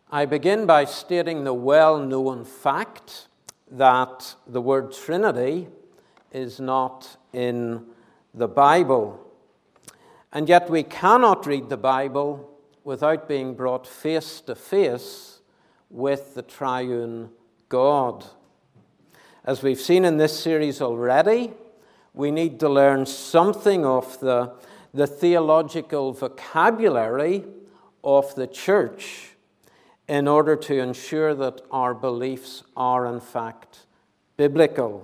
I begin by stating the well-known fact that the word Trinity is not in the Bible. And yet we cannot read the Bible without being brought face to face with the triune God. As we've seen in this series already, we need to learn something of the theological vocabulary of the church in order to ensure that our beliefs are in fact biblical.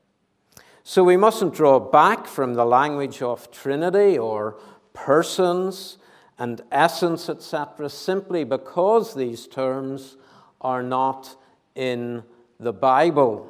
So we mustn't draw back from the language of Trinity or persons and essence, etc., simply because these terms are not in the Bible.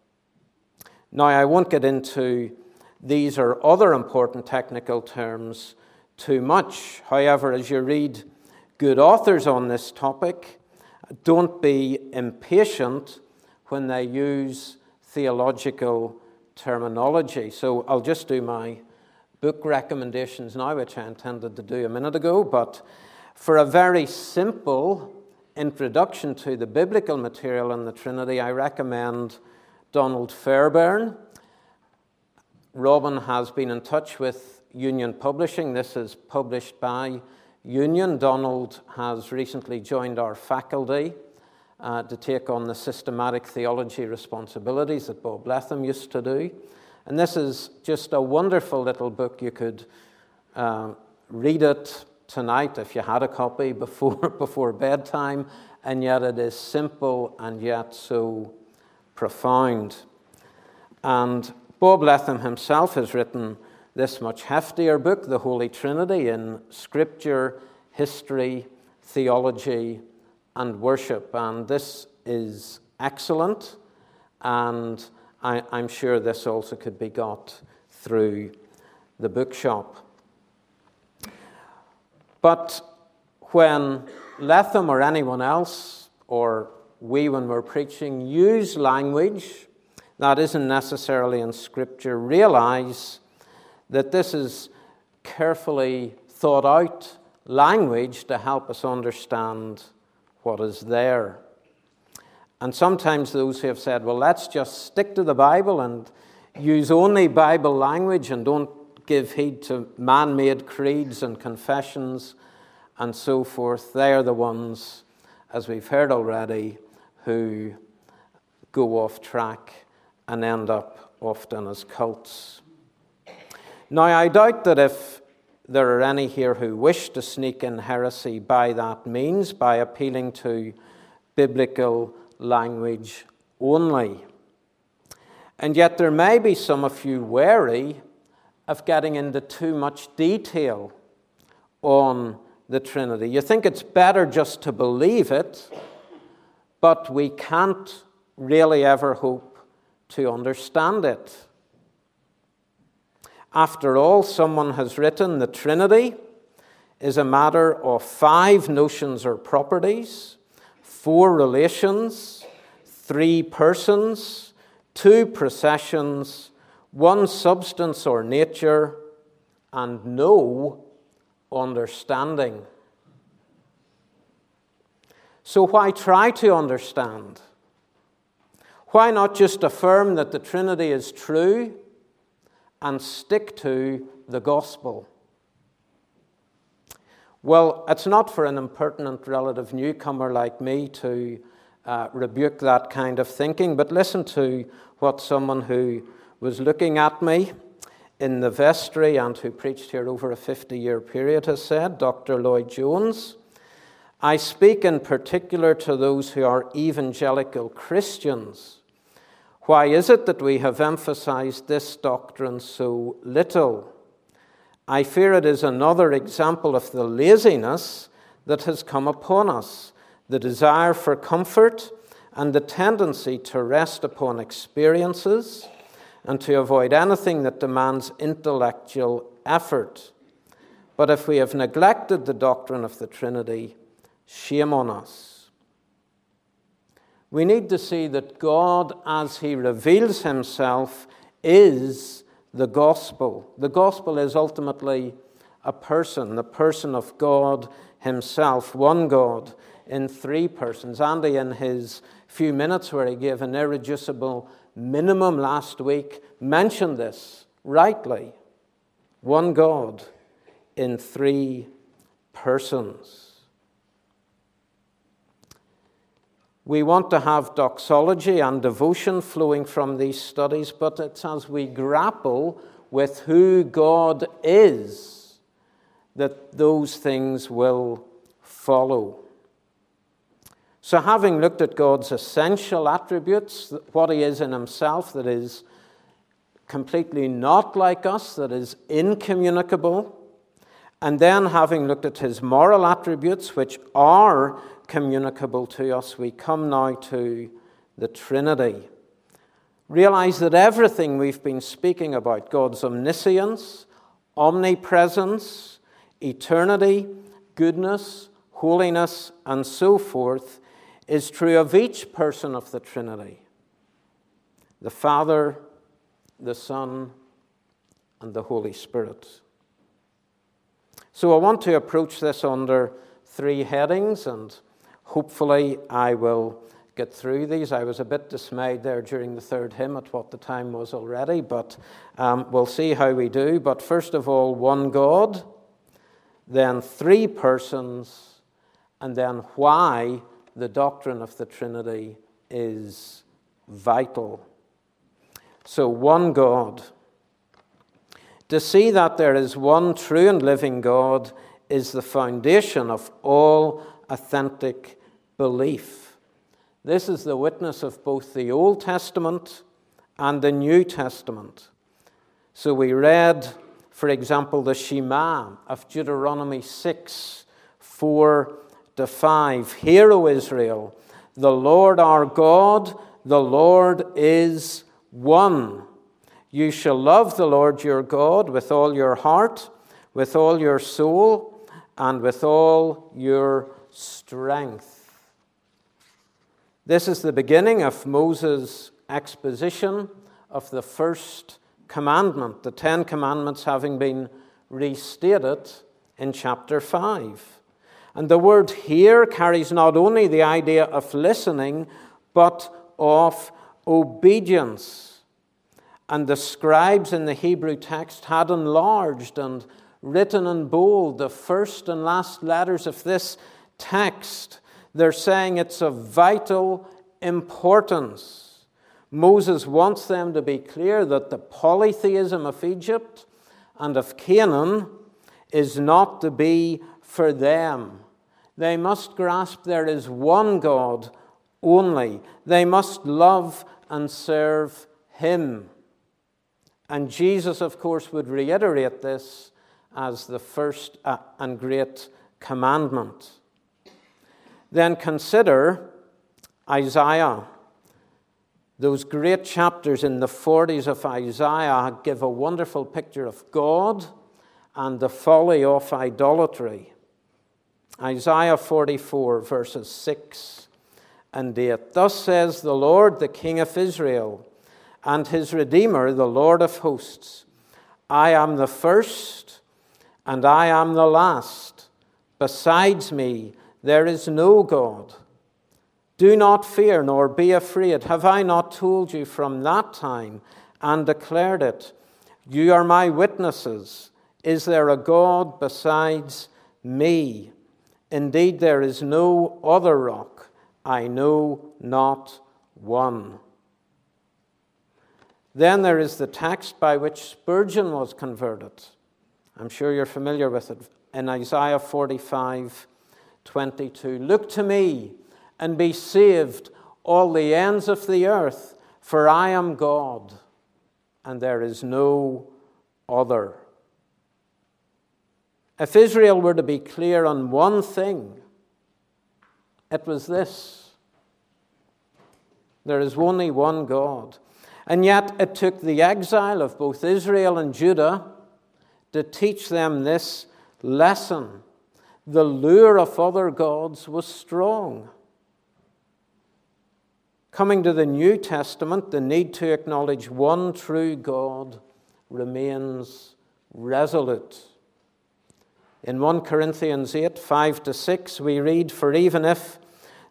Now, I won't get into these or other important technical terms too much. However, as you read good authors on this topic, don't be impatient when they use theological terminology. So I'll just do my book recommendations now, which I intended to do a minute ago. But for a very simple introduction to the biblical material in the Trinity, I recommend Donald Fairbairn. Robin has been in touch with Union Publishing. This is published by Union. Donald has recently joined our faculty to take on the systematic theology responsibilities that Bob Letham used to do. And this is just a wonderful little book. You could read it tonight if you had a copy before bedtime, and yet it is simple and yet so profound. And Bob Letham himself has written this much heftier book, The Holy Trinity, in Scripture, History, Theology, and Worship. And this is excellent, and I'm sure this also could be got through the bookshop. But when Letham or anyone else, or we when we're preaching, use language that isn't necessarily in Scripture, realize that this is carefully thought out language to help us understand what is there. And sometimes those who have said, well, let's just stick to the Bible and use only Bible language and don't give heed to man-made creeds and confessions and so forth, they are the ones, as we've heard already, who go off track and end up often as cults. Now, I doubt that if there are any here who wish to sneak in heresy by that means, by appealing to biblical language only. And yet there may be some of you wary of getting into too much detail on the Trinity. You think it's better just to believe it, but we can't really ever hope to understand it. After all, someone has written the Trinity is a matter of 5 notions or properties, 4 relations, 3 persons, 2 processions, 1 substance or nature, and no understanding. So why try to understand? Why not just affirm that the Trinity is true and stick to the gospel? Well, it's not for an impertinent relative newcomer like me to rebuke that kind of thinking, but listen to what someone who was looking at me in the vestry and who preached here over a 50-year period has said, Dr. Lloyd Jones. I speak in particular to those who are evangelical Christians. Why is it that we have emphasized this doctrine so little? I fear it is another example of the laziness that has come upon us, the desire for comfort and the tendency to rest upon experiences and to avoid anything that demands intellectual effort. But if we have neglected the doctrine of the Trinity, shame on us. We need to see that God, as he reveals himself, is the gospel. The gospel is ultimately a person, the person of God himself, one God in three persons. Andy, in his few minutes where he gave an irreducible minimum last week, mentioned this rightly. One God in three persons. We want to have doxology and devotion flowing from these studies, but it's as we grapple with who God is that those things will follow. So having looked at God's essential attributes, what he is in himself that is completely not like us, that is incommunicable, and then having looked at his moral attributes, which are communicable to us, we come now to the Trinity. Realize that everything we've been speaking about, God's omniscience, omnipresence, eternity, goodness, holiness, and so forth, is true of each person of the Trinity: the Father, the Son, and the Holy Spirit. So I want to approach this under three headings, and hopefully I will get through these. I was a bit dismayed there during the third hymn at what the time was already, but we'll see how we do. But first of all, one God, then three persons, and then why the doctrine of the Trinity is vital. So, one God. To see that there is one true and living God is the foundation of all authentic belief. This is the witness of both the Old Testament and the New Testament. So we read, for example, the Shema of Deuteronomy 6, 4-5. Hear, O Israel, the Lord our God, the Lord is one. You shall love the Lord your God with all your heart, with all your soul, and with all your strength. This is the beginning of Moses' exposition of the first commandment, the 10 Commandments having been restated in chapter 5. And the word hear carries not only the idea of listening, but of obedience. And the scribes in the Hebrew text had enlarged and written in bold the first and last letters of this text. They're saying it's of vital importance. Moses wants them to be clear that the polytheism of Egypt and of Canaan is not to be for them. They must grasp there is one God only. They must love and serve him. And Jesus, of course, would reiterate this as the first and great commandment. Then consider Isaiah. Those great chapters in the 40s of Isaiah give a wonderful picture of God and the folly of idolatry. Isaiah 44, verses 6 and 8. Thus says the Lord, the King of Israel, and his Redeemer, the Lord of hosts, I am the first, and I am the last. Besides me, there is no God. Do not fear, nor be afraid. Have I not told you from that time and declared it? You are my witnesses. Is there a God besides me? Indeed, there is no other rock. I know not one. Then there is the text by which Spurgeon was converted. I'm sure you're familiar with it. In Isaiah 45:22. Look to me and be saved, all the ends of the earth, for I am God, and there is no other. If Israel were to be clear on one thing, it was this: there is only one God. And yet it took the exile of both Israel and Judah to teach them this lesson. The lure of other gods was strong. Coming to the New Testament, the need to acknowledge one true God remains resolute. In 1 Corinthians 8, 5-6, we read, For even if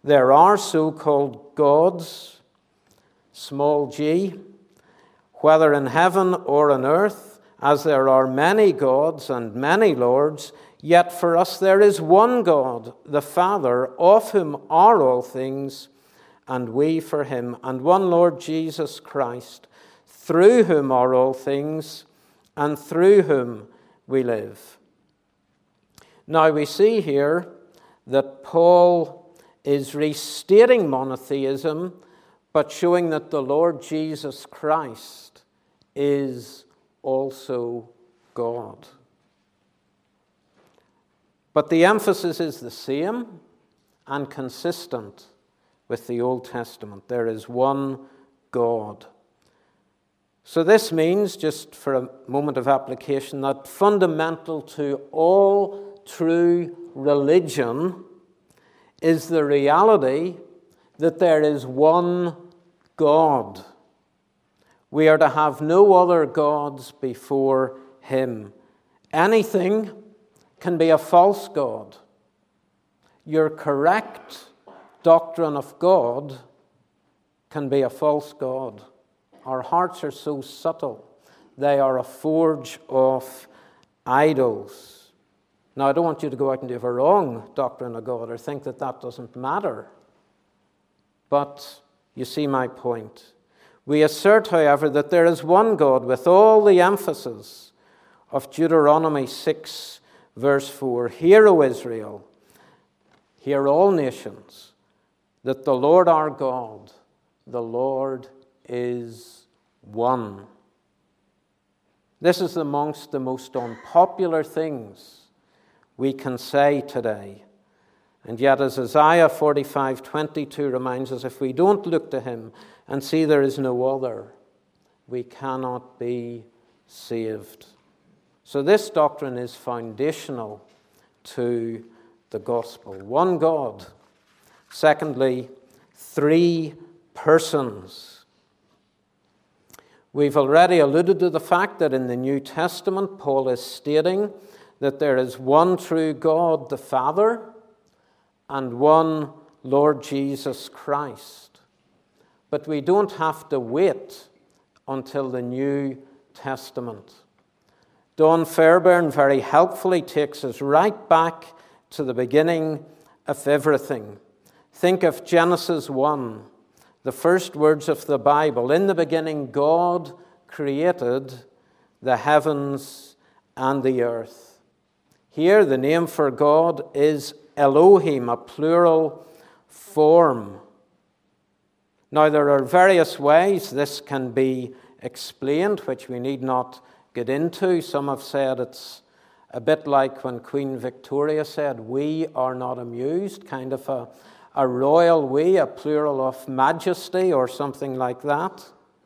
There are so-called gods, small g, whether in heaven or on earth, as there are many gods and many lords, yet for us there is one God, the Father, of whom are all things, and we for him, and one Lord Jesus Christ, through whom are all things, and through whom we live. Now we see here that Paul is restating monotheism, but showing that the Lord Jesus Christ is also God. But the emphasis is the same and consistent with the Old Testament. There is one God. So this means, just for a moment of application, that fundamental to all true religion is the reality that there is one God. We are to have no other gods before him. Anything can be a false god. Your correct doctrine of God can be a false god. Our hearts are so subtle. They are a forge of idols. Now, I don't want you to go out and have a wrong doctrine of God or think that that doesn't matter. But you see my point. We assert, however, that there is one God with all the emphasis of Deuteronomy 6, verse 4. Hear, O Israel, hear all nations, that the Lord our God, the Lord is one. This is amongst the most unpopular things we can say today. And yet, as Isaiah 45:22 reminds us, if we don't look to him and see there is no other, we cannot be saved. So this doctrine is foundational to the gospel. One God. Secondly, three persons. We've already alluded to the fact that in the New Testament, Paul is stating that there is one true God, the Father, and one Lord Jesus Christ. But we don't have to wait until the New Testament. Don Fairbairn very helpfully takes us right back to the beginning of everything. Think of Genesis 1, the first words of the Bible. In the beginning, God created the heavens and the earth. Here, the name for God is Elohim, a plural form. Now, there are various ways this can be explained, which we need not get into. Some have said it's a bit like when Queen Victoria said, "We are not amused," kind of a royal we, a plural of majesty or something like that.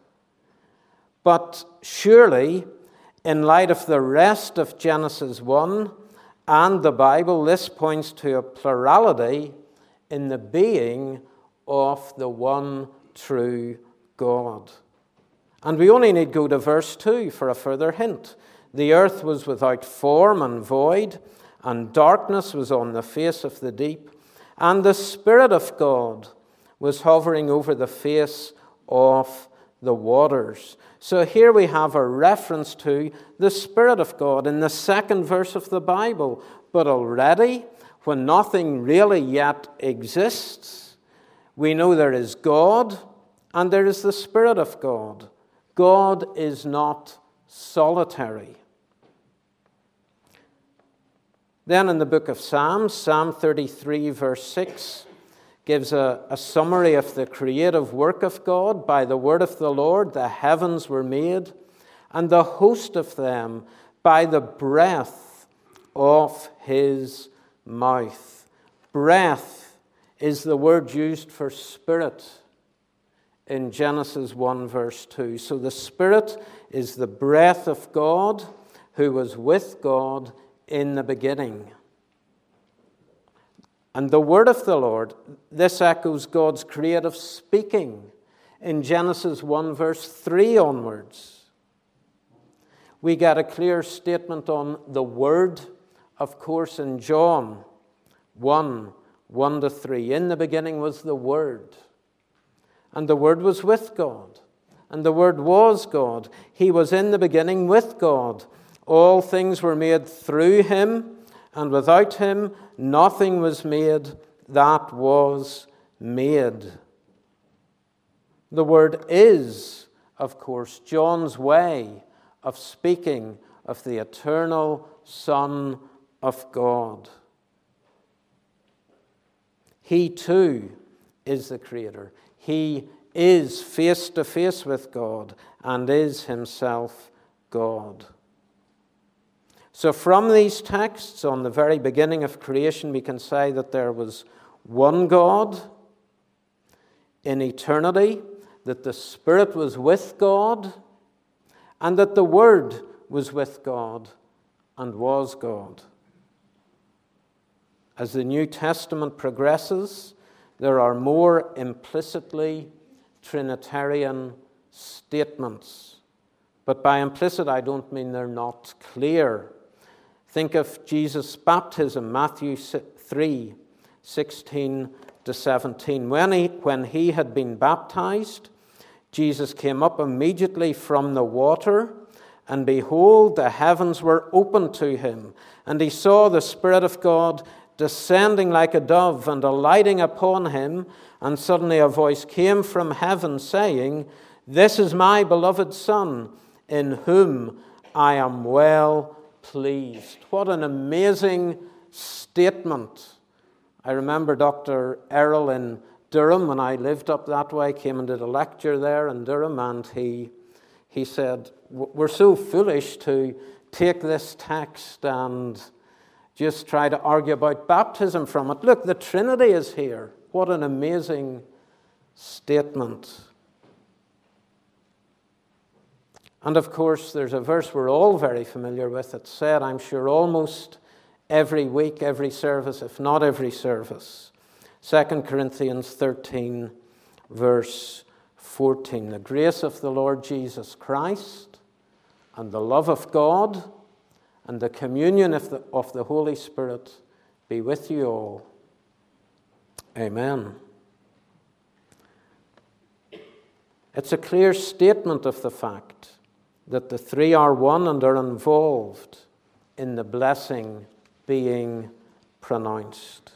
But surely, in light of the rest of Genesis 1 and the Bible, this points to a plurality in the being of the one true God. And we only need go to verse 2 for a further hint. The earth was without form and void, and darkness was on the face of the deep, and the Spirit of God was hovering over the face of the waters. So here we have a reference to the Spirit of God in the second verse of the Bible. But already, when nothing really yet exists, we know there is God and there is the Spirit of God. God is not solitary. Then in the book of Psalms, Psalm 33, verse 6, gives a summary of the creative work of God. By the word of the Lord, the heavens were made, and the host of them by the breath of his mouth. Breath is the word used for spirit in Genesis 1, verse 2. So the Spirit is the breath of God, who was with God in the beginning. And the word of the Lord, this echoes God's creative speaking in Genesis 1, verse 3 onwards. We get a clear statement on the word, of course, in John 1, 1-3. In the beginning was the Word, and the Word was with God, and the Word was God. He was in the beginning with God. All things were made through him, and without him nothing was made that was made. The Word is, of course, John's way of speaking of the eternal Son of God. He too is the Creator. He is face to face with God and is himself God. So from these texts, on the very beginning of creation, we can say that there was one God in eternity, that the Spirit was with God, and that the Word was with God and was God. As the New Testament progresses, there are more implicitly Trinitarian statements. But by implicit, I don't mean they're not clear. Think of Jesus' baptism, Matthew 3:16-17. When he had been baptized, Jesus came up immediately from the water, and behold, the heavens were opened to him, and he saw the Spirit of God descending like a dove and alighting upon him, and suddenly a voice came from heaven saying, "This is my beloved Son, in whom I am well pleased." What an amazing statement. I remember Dr. Errol in Durham, when I lived up that way, came and did a lecture there in Durham, and he said, we're so foolish to take this text and just try to argue about baptism from it. Look, the Trinity is here. What an amazing statement. And of course, there's a verse we're all very familiar with. It's said, I'm sure, almost every week, every service, if not every service. 2 Corinthians 13, verse 14. The grace of the Lord Jesus Christ and the love of God and the communion of the Holy Spirit be with you all. Amen. It's a clear statement of the fact that the three are one and are involved in the blessing being pronounced.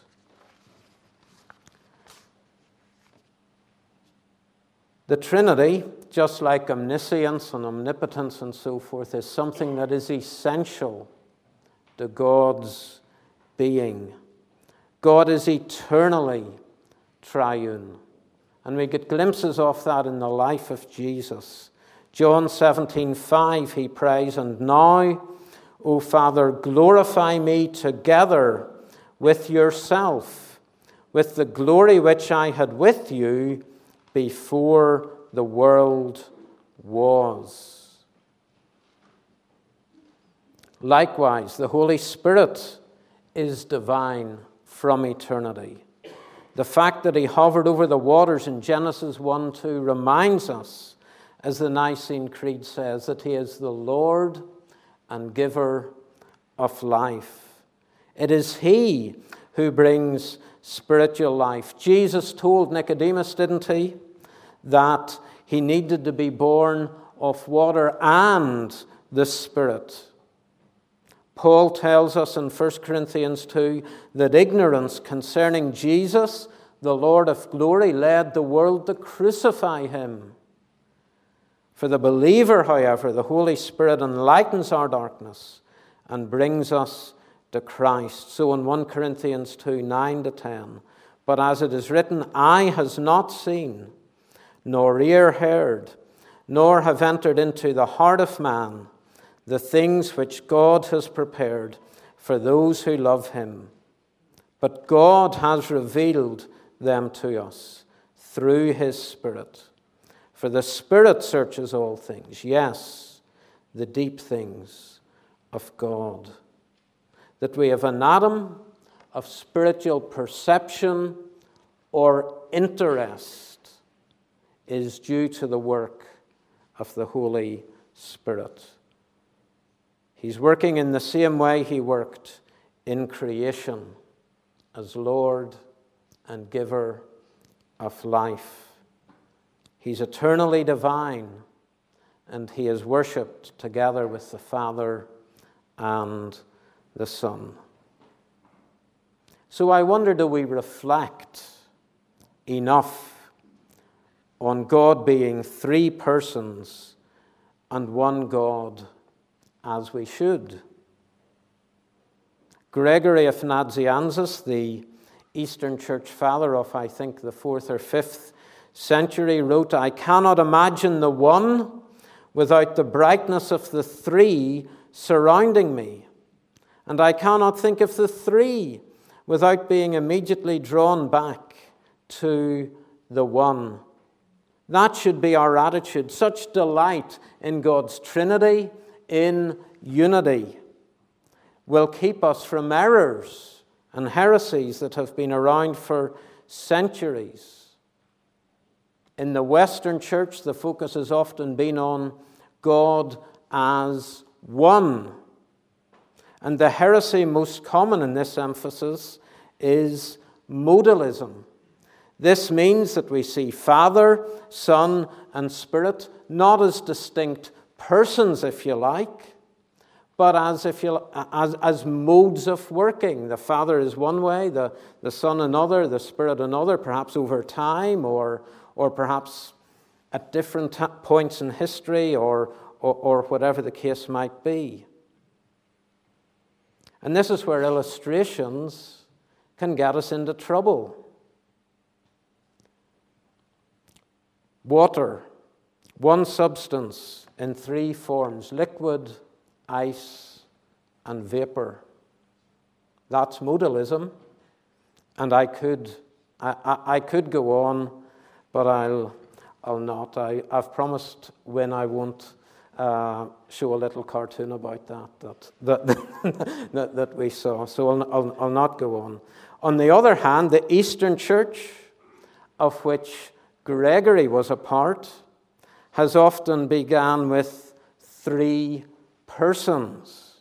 The Trinity, just like omniscience and omnipotence and so forth, is something that is essential to God's being. God is eternally triune. And we get glimpses of that in the life of Jesus. John 17:5, he prays, "And now, O Father, glorify me together with yourself, with the glory which I had with you before the world was." Likewise, the Holy Spirit is divine from eternity. The fact that he hovered over the waters in Genesis 1:2 reminds us, as the Nicene Creed says, that he is the Lord and giver of life. It is he who brings spiritual life. Jesus told Nicodemus, didn't he, that he needed to be born of water and the Spirit. Paul tells us in 1 Corinthians 2 that ignorance concerning Jesus, the Lord of glory, led the world to crucify him. For the believer, however, the Holy Spirit enlightens our darkness and brings us to Christ. So in 1 Corinthians 2, 9-10, but as it is written, eye has not seen, nor ear heard, nor have entered into the heart of man the things which God has prepared for those who love him. But God has revealed them to us through his Spirit. For the Spirit searches all things, yes, the deep things of God. That we have an atom of spiritual perception or interest is due to the work of the Holy Spirit. He's working in the same way he worked in creation as Lord and giver of life. He's eternally divine, and he is worshipped together with the Father and the Son. So I wonder, do we reflect enough on God being three persons and one God as we should? Gregory of Nazianzus, the Eastern Church Father of, I think, the 4th or 5th century, wrote, "I cannot imagine the one without the brightness of the three surrounding me, and I cannot think of the three without being immediately drawn back to the one." That should be our attitude. Such delight in God's Trinity, in unity, will keep us from errors and heresies that have been around for centuries. In the Western Church, the focus has often been on God as one. And the heresy most common in this emphasis is modalism. This means that we see Father, Son, and Spirit not as distinct persons, if you like, but as modes of working. The Father is one way, the Son another, the Spirit another, perhaps over time or perhaps at different points in history or whatever the case might be. And this is where illustrations can get us into trouble. Water, one substance in three forms: liquid, ice, and vapor. That's modalism. And I could go on, but I'll not. I've promised when I won't show a little cartoon about that we saw. So I'll not go on. On the other hand, the Eastern Church, of which Gregory was a part, has often begun with three persons.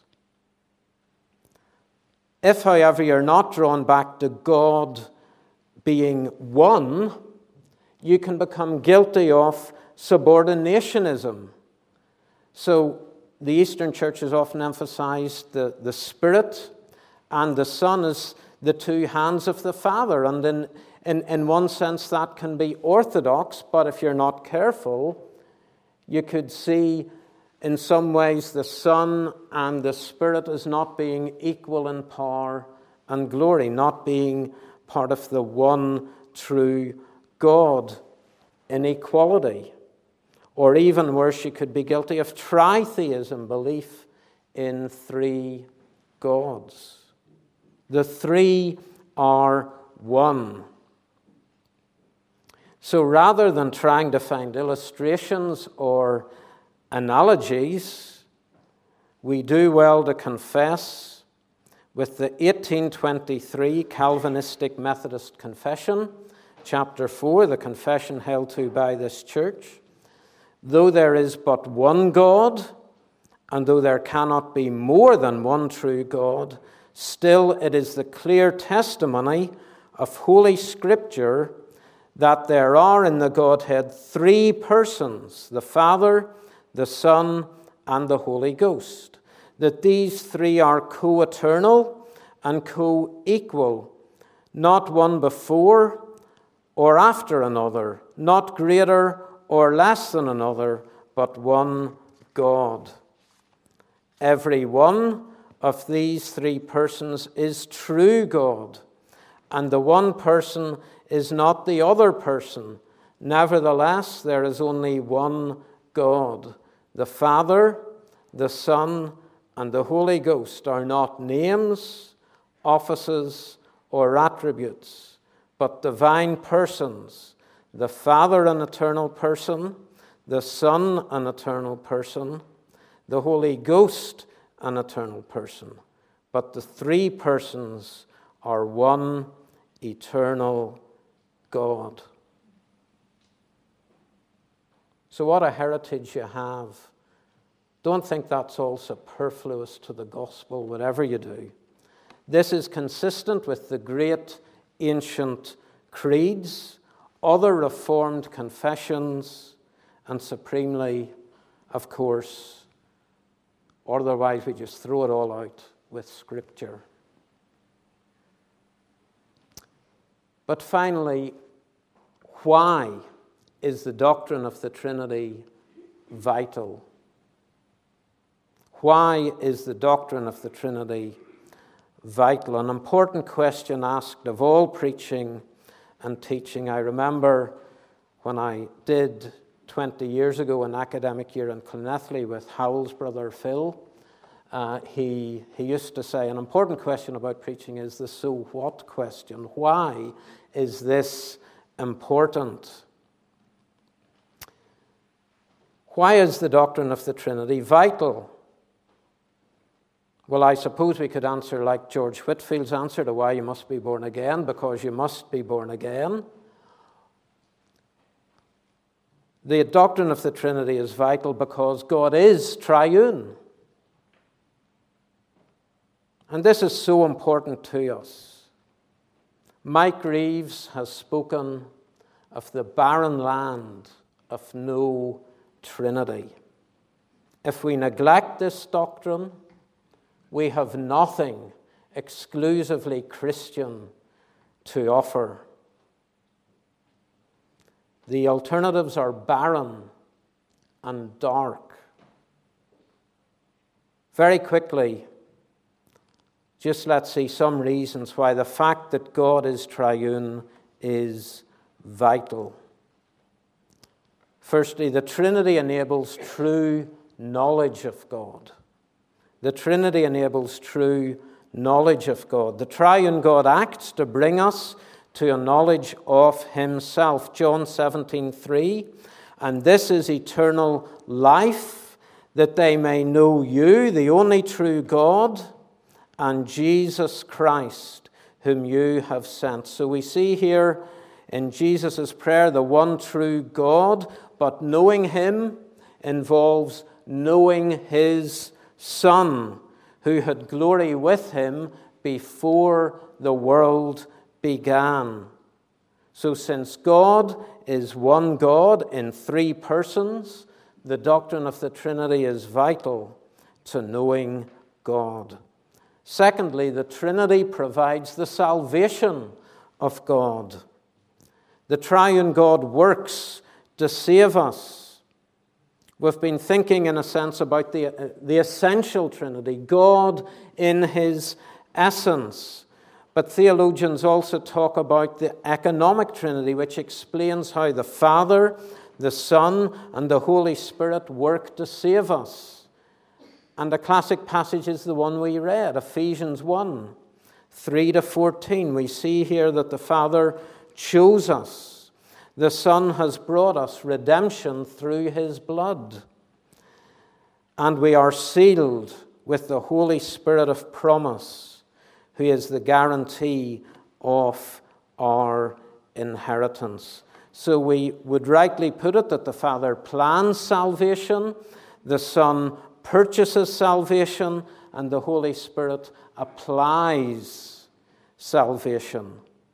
If, however, you're not drawn back to God being one, you can become guilty of subordinationism. So the Eastern Church has often emphasized the Spirit and the Son as the two hands of the Father. And in one sense that can be orthodox, but if you're not careful, you could see in some ways the Son and the Spirit as not being equal in power and glory, not being part of the one true God in equality. Or even worse, you could be guilty of tritheism, belief in three gods. The three are one. So rather than trying to find illustrations or analogies, we do well to confess with the 1823 Calvinistic Methodist Confession, chapter 4, the confession held to by this church. Though there is but one God, and though there cannot be more than one true God, still it is the clear testimony of Holy Scripture that there are in the Godhead three persons, the Father, the Son, and the Holy Ghost, that these three are co-eternal and co-equal, not one before or after another, not greater or less than another, but one God. Every one of these three persons is true God, and the one person is not the other person. Nevertheless, there is only one God. The Father, the Son, and the Holy Ghost are not names, offices, or attributes, but divine persons. The Father, an eternal person, the Son, an eternal person, the Holy Ghost, an eternal person. But the three persons are one eternal God. So what a heritage you have. Don't think that's all superfluous to the gospel, whatever you do. This is consistent with the great ancient creeds, other Reformed confessions, and supremely, of course, otherwise we just throw it all out with Scripture. But finally, why is the doctrine of the Trinity vital? Why is the doctrine of the Trinity vital? An important question asked of all preaching and teaching. I remember when I did 20 years ago an academic year in Clonethley with Howell's brother Phil, he used to say, an important question about preaching is the so what question. Why is this important? Why is the doctrine of the Trinity vital? Well, I suppose we could answer like George Whitfield's answer to why you must be born again, because you must be born again. The doctrine of the Trinity is vital because God is triune. And this is so important to us. Mike Reeves has spoken of the barren land of no Trinity. If we neglect this doctrine, we have nothing exclusively Christian to offer. The alternatives are barren and dark. Very quickly, just let's see some reasons why the fact that God is triune is vital. Firstly, the Trinity enables true knowledge of God. The Trinity enables true knowledge of God. The triune God acts to bring us to a knowledge of himself. John 17:3, and this is eternal life, that they may know you, the only true God, and Jesus Christ, whom you have sent. So we see here in Jesus' prayer the one true God, but knowing him involves knowing his Son, who had glory with him before the world began. So since God is one God in three persons, the doctrine of the Trinity is vital to knowing God. Secondly, the Trinity provides the salvation of God. The triune God works to save us. We've been thinking, in a sense, about the essential Trinity, God in his essence. But theologians also talk about the economic Trinity, which explains how the Father, the Son, and the Holy Spirit work to save us. And the classic passage is the one we read, Ephesians 1, 3-14. We see here that the Father chose us. The Son has brought us redemption through his blood. And we are sealed with the Holy Spirit of promise, who is the guarantee of our inheritance. So we would rightly put it that the Father plans salvation, the Son purchases salvation, and the Holy Spirit applies salvation.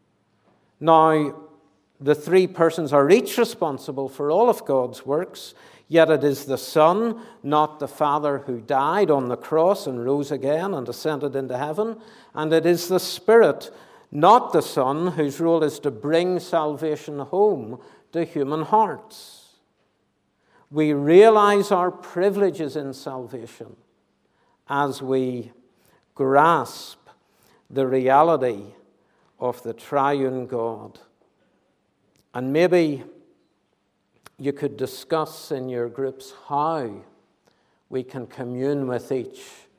Now, the three persons are each responsible for all of God's works, yet it is the Son, not the Father, who died on the cross and rose again and ascended into heaven, and it is the Spirit, not the Son, whose role is to bring salvation home to human hearts. We realize our privileges in salvation as we grasp the reality of the triune God. And maybe you could discuss in your groups how we can commune with each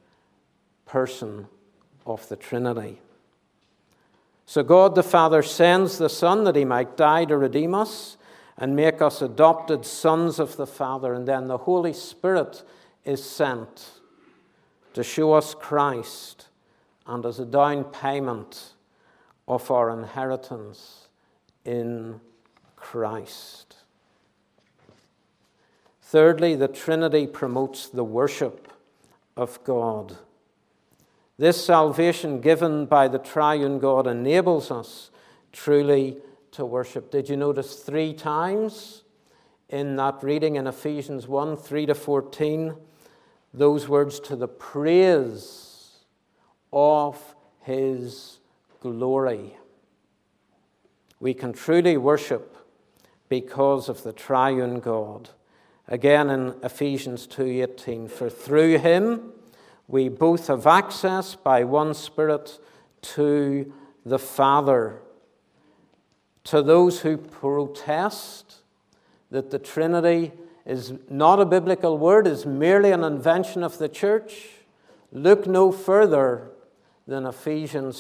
person of the Trinity. So God the Father sends the Son that he might die to redeem us and make us adopted sons of the Father. And then the Holy Spirit is sent to show us Christ and as a down payment of our inheritance in Christ. Thirdly, the Trinity promotes the worship of God. This salvation given by the triune God enables us truly to worship. Did you notice 3 times in that reading in Ephesians 1, 3-14, those words, to the praise of his glory? We can truly worship because of the triune God. Again in Ephesians 2:18, for through him we both have access by one Spirit to the Father. To those who protest that the Trinity is not a biblical word, is merely an invention of the church, look no further than Ephesians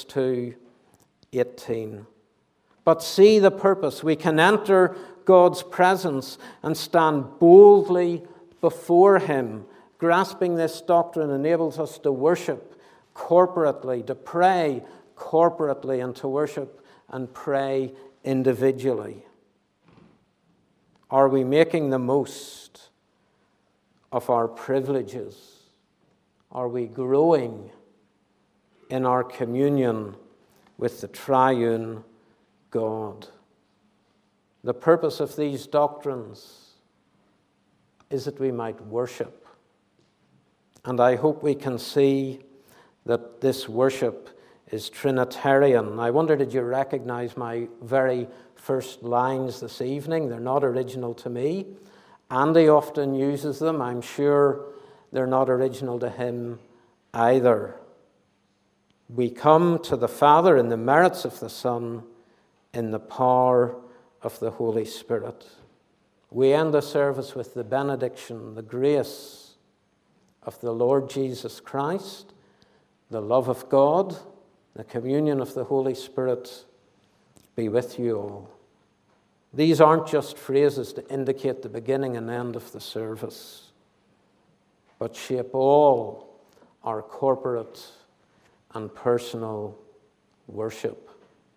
2:18. But see the purpose. We can enter God's presence and stand boldly before him. Grasping this doctrine enables us to worship corporately, to pray corporately, and to worship and pray individually. Are we making the most of our privileges? Are we growing in our communion with the triune God? The purpose of these doctrines is that we might worship. And I hope we can see that this worship is Trinitarian. I wonder, did you recognize my very first lines this evening? They're not original to me. Andy often uses them. I'm sure they're not original to him either. We come to the Father in the merits of the Son, in the power of the Holy Spirit. We end the service with the benediction, the grace of the Lord Jesus Christ, the love of God, the communion of the Holy Spirit be with you all. These aren't just phrases to indicate the beginning and end of the service, but shape all our corporate and personal worship.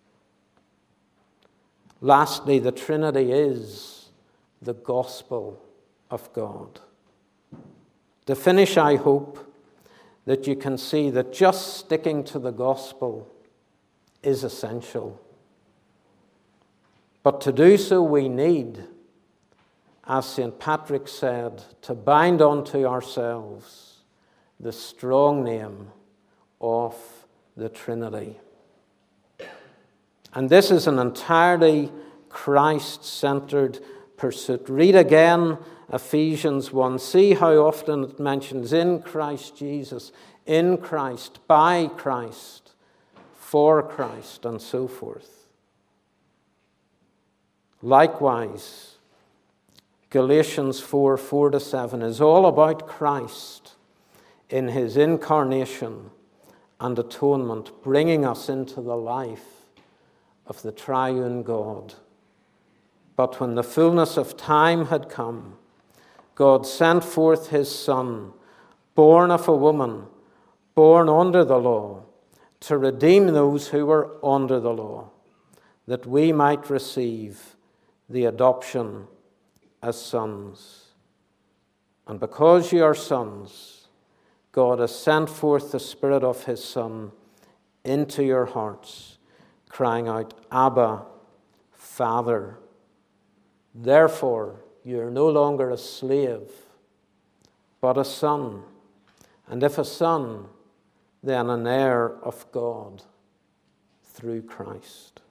Lastly, the Trinity is the gospel of God. To finish, I hope that you can see that just sticking to the gospel is essential. But to do so, we need, as St. Patrick said, to bind unto ourselves the strong name of the Trinity. And this is an entirely Christ-centered pursuit. Read again Ephesians 1. See how often it mentions in Christ Jesus, in Christ, by Christ, for Christ, and so forth. Likewise, Galatians 4, 4-7 is all about Christ in his incarnation and atonement, bringing us into the life of the triune God. But when the fullness of time had come, God sent forth his Son, born of a woman, born under the law, to redeem those who were under the law, that we might receive the adoption as sons. And because ye are sons, God has sent forth the Spirit of his Son into your hearts, crying out, Abba, Father. Therefore, you are no longer a slave, but a son. And if a son, then an heir of God through Christ.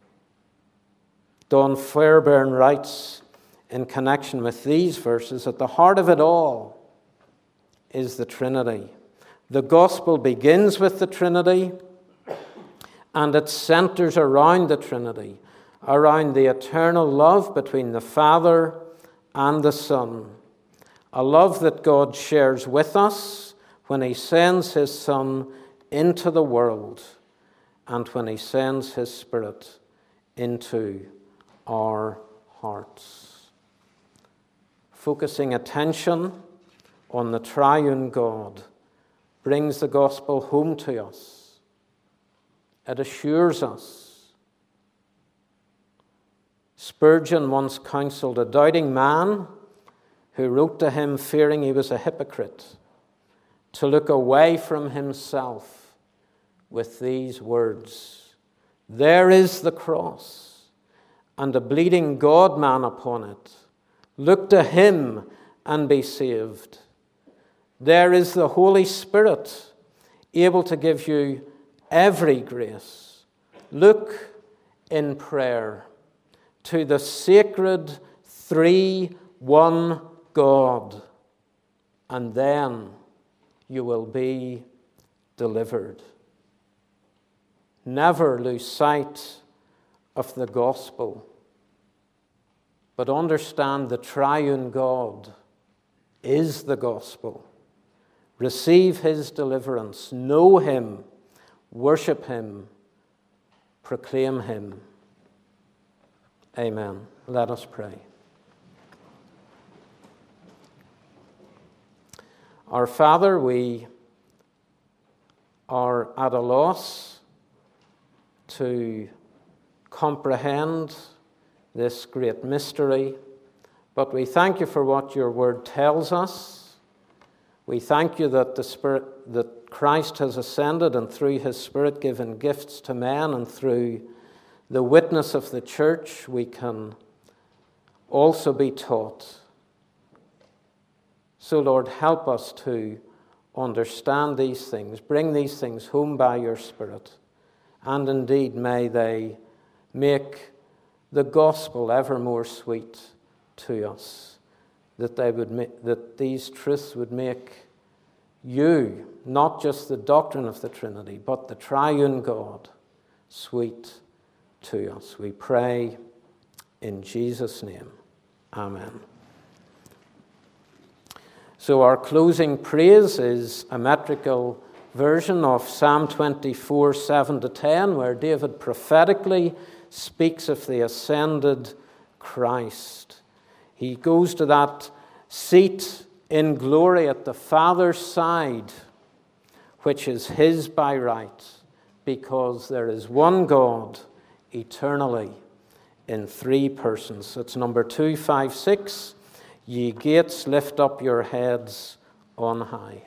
Don Fairbairn writes in connection with these verses, at the heart of it all is the Trinity. The gospel begins with the Trinity, and it centers around the Trinity, around the eternal love between the Father and the Son, a love that God shares with us when he sends his Son into the world and when he sends his Spirit into our hearts. Focusing attention on the triune God brings the gospel home to us. It assures us. Spurgeon once counseled a doubting man who wrote to him fearing he was a hypocrite to look away from himself with these words, "There is the cross, and a bleeding God-man upon it. Look to him and be saved. There is the Holy Spirit, able to give you every grace. Look in prayer to the sacred three-one God, and then you will be delivered. Never lose sight of the gospel, but understand the triune God is the gospel. Receive his deliverance, know him, worship him, proclaim him. Amen. Let us pray. Our Father, we are at a loss to comprehend this great mystery, but we thank you for what your word tells us. We thank you that that Christ has ascended, and through his Spirit given gifts to men, and through the witness of the church we can also be taught. So, Lord, help us to understand these things. Bring these things home by your Spirit. And indeed, may they make the gospel ever more sweet to us. That these truths would make you, not just the doctrine of the Trinity, but the triune God, sweet to us. We pray in Jesus' name. Amen. So our closing praise is a metrical version of Psalm 24, 7-10, where David prophetically speaks of the ascended Christ. He goes to that seat in glory at the Father's side, which is his by right, because there is one God eternally in three persons. It's number 256. Ye gates, lift up your heads on high.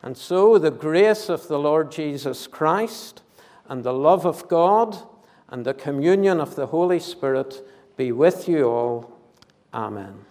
And so the grace of the Lord Jesus Christ and the love of God and the communion of the Holy Spirit be with you all. Amen.